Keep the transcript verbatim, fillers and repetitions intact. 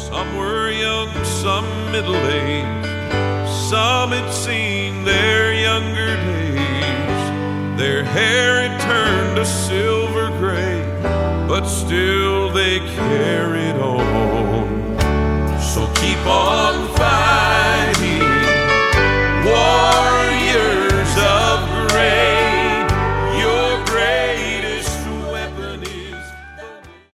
Some were young, some middle-aged, some had seen their younger days. Their hair had turned a silver gray, but still they carried on. So keep on fighting.